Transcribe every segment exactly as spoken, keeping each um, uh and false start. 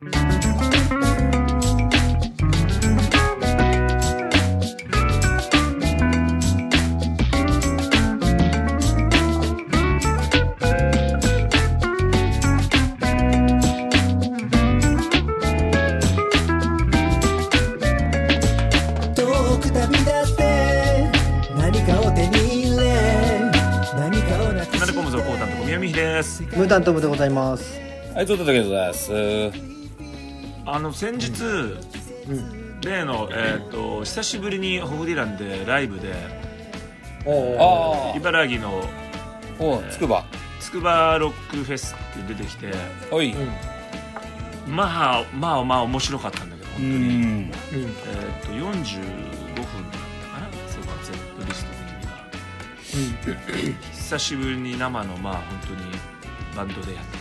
ムータントムでございます。 はい、ちょっとだけでございます。 あの先日、うん、例の、えー、と久しぶりにホフディランでライブで、お茨城のつくばつくばロックフェスって出てきて、 おい、 うん、まあまあまあ面白かったんだけど本当に、うん、えー、とよんじゅうごふんだったかな、セットリスト的には、うん、久しぶりに生のまあ本当にバンドでやって、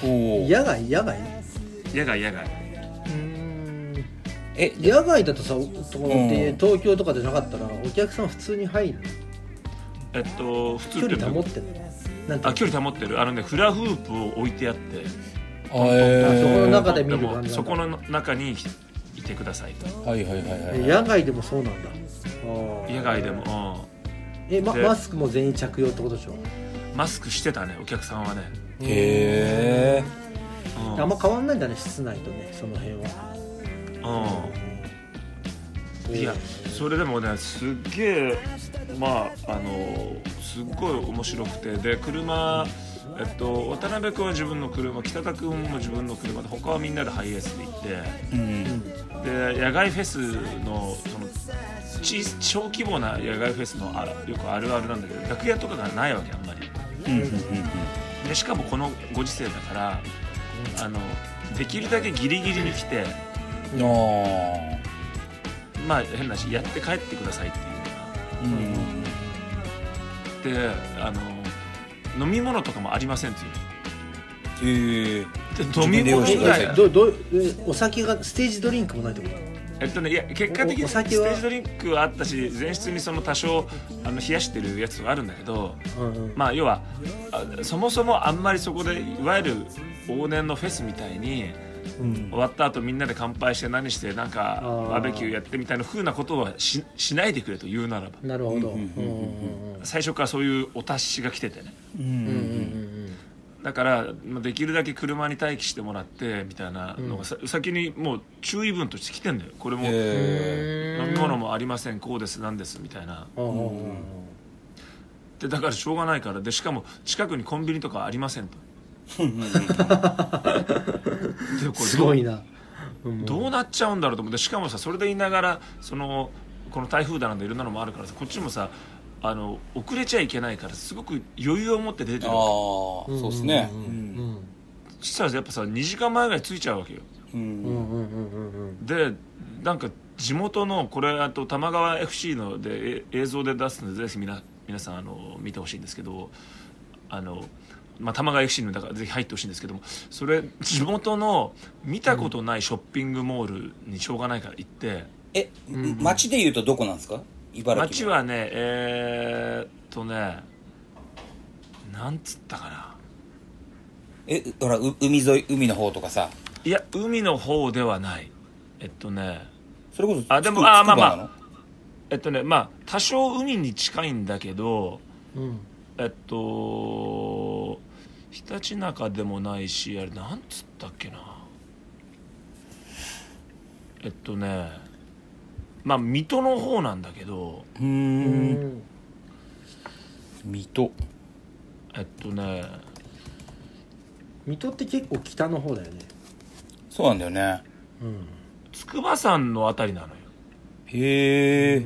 お野外野外野外野外うーんえ野外だとさ、ところで東京とかでなかったらお客さん普通に入るの？ えっと普通って距離保ってるの？あ、距離保ってる。あのね、フラフープを置いてあって、 あ、えー、そこの中で見る感じ。 そこの中にいてくださいと。 はいはいはいはい。 野外でもそうなんだ。 あ、野外でも、 うん、え、ま、マスクも全員着用ってことでしょ？ マスクしてたね、お客さんはね。 へー、うん、あんま変わんないんだね、室内とね、その辺は。うん、いや、それでもね、すっげえ、まあ、あのすっごい面白くて、で車、えっと、渡辺君は自分の車、北田君も自分の車で、他はみんなでハイエースで行って、うん、で野外フェスのその小規模な野外フェスのあよくあるあるなんだけど、楽屋とかがないわけ、あんまり。うんうんうん、でしかもこのご時世だから、あのできるだけギリギリに来て、うん、まあ変な話やって帰ってくださいっていうような、うん、であの飲み物とかもありませんっていう、えー、で飲み物以外どどお酒がステージドリンクもないってこと？ えっとね、いや結果的にステージドリンクはあったし、前室にその多少あの冷やしてるやつがあるんだけど、うんうん、まあ要はそもそもあんまりそこでいわゆる往年のフェスみたいに、うん、終わった後みんなで乾杯して何してなんかバーベキューやってみたいな風なことは し, しないでくれと言うならば。 なるほど、うんうんうんうん、最初からそういうお達しが来ててね、うんうんうんうん、だからできるだけ車に待機してもらってみたいなのが、うん、先にもう注意文として来てんだよ。これも飲み物もありません、こうですなんですみたいな、うん、でだからしょうがないから、でしかも近くにコンビニとかありませんとでこれすごいな、 どうなっちゃうんだろうと思って、しかもさそれで言いながらそのこの台風だなんでいろんなのもあるからさ、こっちもさあの遅れちゃいけないからすごく余裕を持って出てるわけ。ああ、 そうですね。 そしたらやっぱさにじかんまえぐらい着いちゃうわけよ、うん、でなんか地元のこれあと玉川 エフシー ので映像で出すのでぜひ皆皆さんあの見てほしいんですけど、あのまあ、玉川 エフシー のだからぜひ入ってほしいんですけども、それ地元の見たことないショッピングモールにしょうがないから行って、 え、うん、町でいうとどこなんですか？茨城。町はねえー、っとねなんつったかな、 え、ほら海沿い、海の方とかさ。 いや海の方ではない、えっとねそれこそあでもあまあまあえっとねまあ多少海に近いんだけど、うん、えっとひたちなかでもないし、あれなんつったっけな、えっとねまあ水戸の方なんだけど、うーん水戸えっとね水戸って結構北の方だよね。 そうなんだよね、 うん、筑波山のあたりなのよ。 へえ。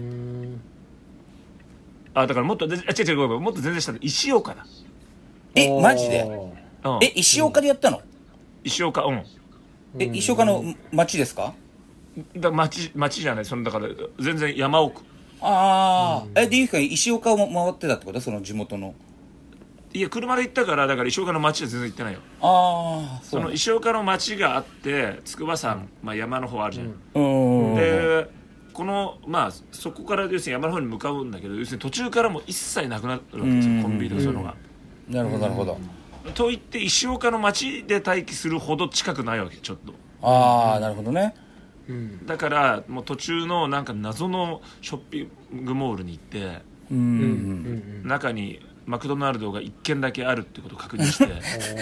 あだからもっと違う違うもっと全然下で石岡だ。 えマジで、うん、え石岡でやったの？ 石岡、うん、 え石岡の町ですか？ だ町町じゃない、そのだから全然山奥。 ああ、うん、えでゆうきくん石岡を回ってたってこと？その地元の。 いや車で行ったから、だから石岡の町は全然行ってないよ。 ああ、 その石岡の町があって筑波山、まあ、山の方あるじゃん、うん、でこのまあそこから要するに山の方に向かうんだけど、要するに途中からも一切なくなるわけですよ、コンビニとかそういうのが。 なるほどなるほど。 といって石岡の町で待機するほど近くないわけ、ちょっと。 ああなるほどね。 うん、 だからもう途中のなんか謎のショッピングモールに行って、 うんうん、 中にマクドナルドがいっけんだけあるってことを確認して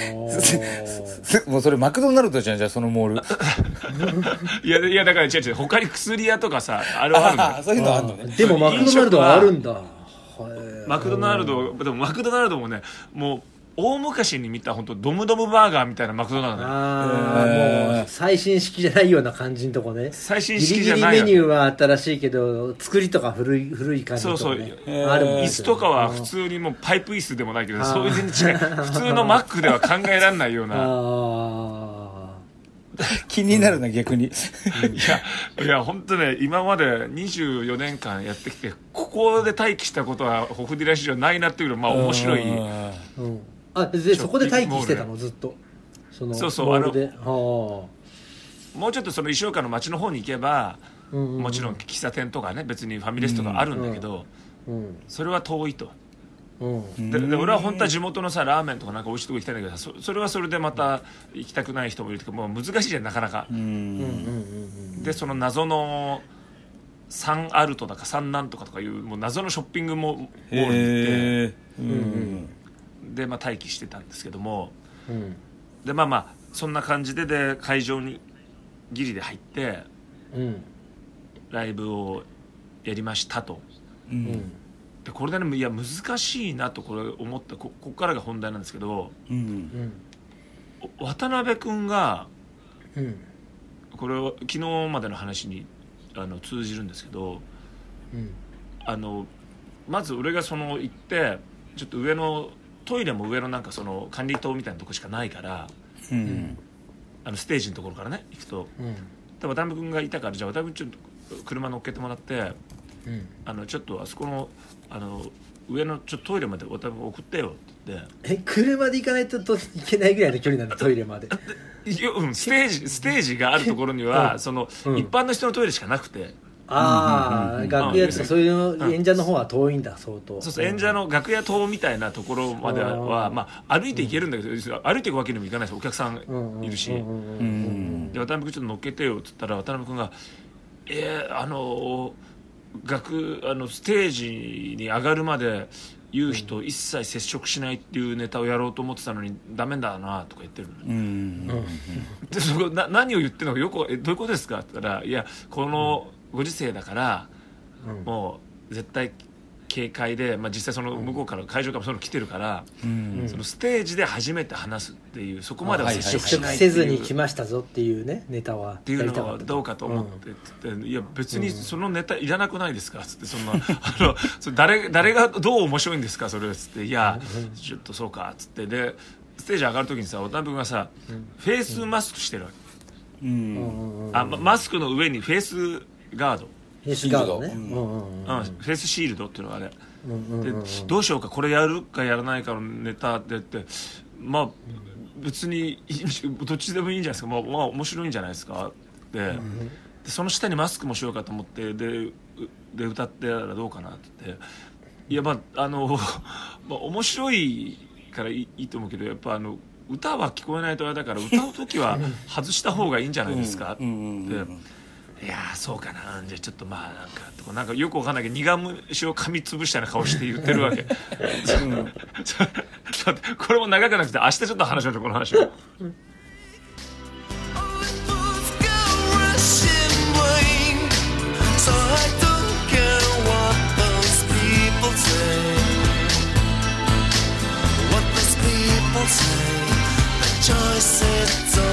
もうそれマクドナルドじゃんじゃあそのモールいやいやだから違う違う他に薬屋とかさあるあるんだあそういうのあるのね。 でもマクドナルドはあるんだ。 マクドナルドでもマクドナルドもねもう大昔に見た本当ドムドムバーガーみたいなマクドナルド、ね、 ああ、えー、もう最新式じゃないような感じのとこね。 最新式じゃないギリギリメニューは新しいけど作りとか古い古い感じとか、ね、 そうそう、 えー、あるもん、ね、 椅子とかは普通にもうパイプ椅子でもないけどそういう全然違う普通のマックでは考えられないようなあ気になるな逆にいやいや本当ね今までにじゅうよねんかんやってきてここで待機したことはホフディラ史上ないなっていうのまあ面白い、 うん、あでそこで待機してたのずっとそのそうそうあのでもうちょっとその石岡の町の方に行けば、うんうんうん、もちろん喫茶店とかね別にファミレスとかあるんだけど、うんうん、それは遠いと、うん、で, で俺は本当は地元のさラーメンとかなんか美味しいとこ行きたいんだけど そ, それはそれでまた行きたくない人もいるけどもう難しいじゃんなかなか、うん、でその謎のサンアルトだかサンなんとかとかいうもう謎のショッピングモールに行って、うんうん、でまあ待機してたんですけども、うん、でまあまあそんな感じでで会場にギリで入って、うん、ライブをやりましたと、うんでこれでねいや難しいなとこれ思ったここからが本題なんですけど、うんうん、渡辺君が、うん、これは昨日までの話にあの通じるんですけど、うん、あのまず俺がその行ってちょっと上のトイレも上のなんかその管理棟みたいなとこしかないから、うん、あのステージのところからね行くと、うん、で渡辺君がいたからじゃあ渡辺君ちょっと車乗っけてもらって、うん、あのちょっとあそこのあの上のちょっとトイレまで渡辺送ってよって言ってえ車で行かないといけないぐらいの距離なんだトイレまでうん、ステージステージがあるところには、うん、その、うん、一般の人のトイレしかなくてああ、うんうん、楽屋とかそういう演者の方は遠いんだ、うん、相当そうそう演者の楽屋棟みたいなところまでは、まあ、歩いて行けるんだけど、うん、歩いていくわけにもいかないしお客さんいるし、うん、で渡辺君ちょっと乗っけてよって言ったら渡辺君がえー、あの楽あのステージに上がるまで言う人一切接触しないっていうネタをやろうと思ってたのにダメだなとか言ってるの、うん、でそこな何を言ってるのかよくえどういうことですかって言ったらいやこのご時世だから、うん、もう絶対警戒で、まあ、実際その向こうから会場からその来てるから、うん、そのステージで初めて話すっていうそこまでは接触しないっていう、 接触せずに来ましたぞっていうねネタはっていうのはどうかと思ってって、うん、いや別にそのネタいらなくないですかつってそんなあのそ誰, 誰がどう面白いんですかそれつっていやちょっとそうかつってでステージ上がる時にさ渡辺君がさ、うん、フェイスマスクしてるわけ、うん、あマスクの上にフェイスガードフェイスガードね、 うんうんうん、フェイスシールドっていうのがあれ、うんうんうん、でどうしようかこれやるかやらないかのネタでってまあ別にどっちでもいいんじゃないですか、まあ、まあ面白いんじゃないですかで、うん、でその下にマスクもしようかと思ってでで歌ってやらどうかなって言っていやまああの、まあ、面白いからいい、いいと思うけどやっぱあの歌は聞こえないとあれだから歌う時は外した方がいいんじゃないですかって、うんうんうんうんいやそうかなじゃあちょっとまあなんかなんかよくわかんないけど苦虫を噛みつぶしたような顔して言ってるわけ、うん、ちょっとこれも長くなくて明日ちょっと話しましょうこの話を、うん、choices